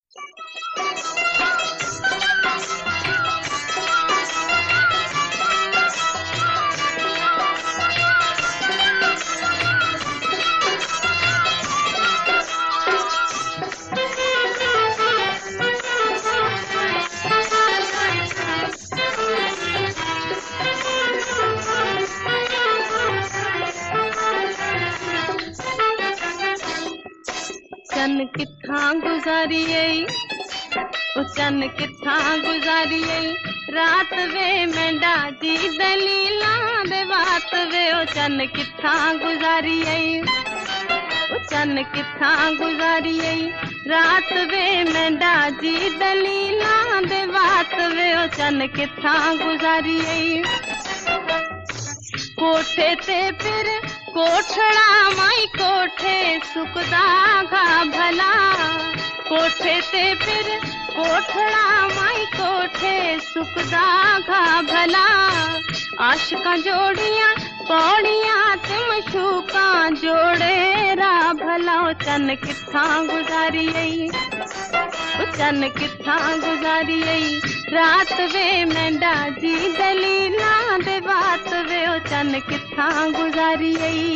चन किथां गुज़ारियई, चन किथां गुज़ारियई, रात वे मेंढा जी दलीलां दे बात वे। ओ चन किथां गुज़ारियई, चन किथां गुज़ारियई, रात वे मेंढा जी दलीलां दे बात वे। ओ चन किथां गुज़ारियई, कोठे ते फिर कोठड़ा माई कोठे सुकदा घा भला। कोठे ते फिर कोठड़ा माई कोठे सुकदा घा भला। आशिकां जोड़ियां पौड़ियां ते मशूकां जोड़े रा भला। ओ चन किथां गुज़ारियई, चन किथां गुज़ारियई, रात वे मेंढा जी दलीलां दे बात वे। ओ चन किथां गुज़ारियई,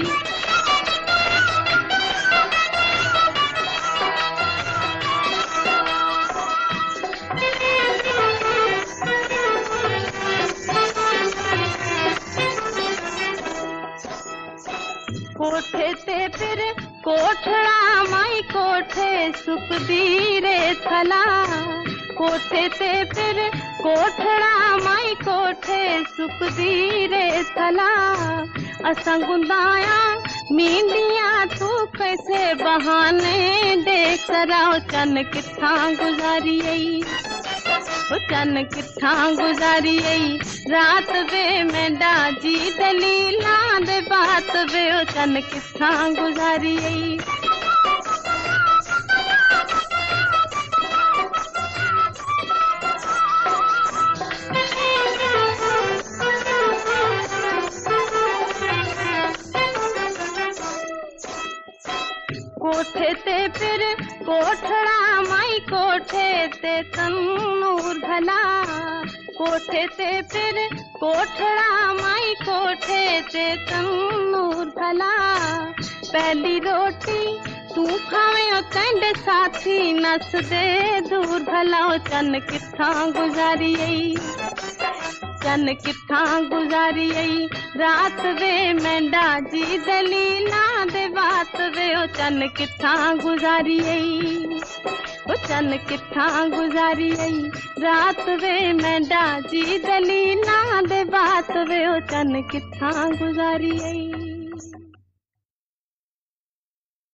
कोठे ते फिर कोठड़ा माई कोठे सुकदी रे थला। कोठे ते फिर कोठड़ा माई कोठे सुकदी रे थला। असां गुंदाया मींदियां तू कैसे बहाने देख सरा। ओ चन किथां गुज़ारियई, ओ चन किथां गुज़ारियई, रात वे मेंढा जी दलीलां दे बात वे। ओ चन किथां गुज़ारियई, कोठे ते फिर कोठड़ा माई कोठे ते तन्नूर भला। कोठे ते फिर कोठड़ा माई कोठे ते तन्नूर भला। पहली रोटी तू खावे ओ तेंदे साथी नस दे दूर भला। ओ चन किथां गुज़ारियई, चन किथां गुज़ारियई, रात वे मेंढा जी दलीलां दे बात वे। ओ चन किथां गुज़ारियई, ओ चन किथां गुज़ारियई, रात वे मेंढा जी दलीलां दे बात वे। ओ चन किथां गुज़ारियई।